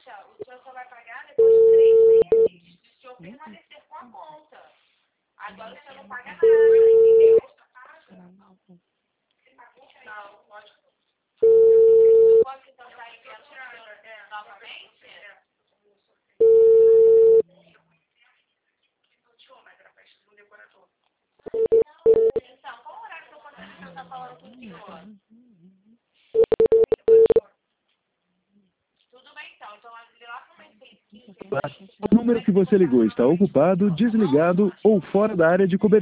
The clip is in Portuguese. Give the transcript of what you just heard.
o senhor só vai pagar depois de 3 meses. Se o senhor permanecer com a conta. Agora o senhor não paga nada, entendeu? Não, lógico. Não pode então estar enviando o senhor novamente? Então, qual horário que eu posso estar falando com o senhor? Tudo bem, então ligue lá no mês 15. O número que você ligou está ocupado, desligado ou fora da área de cobertura.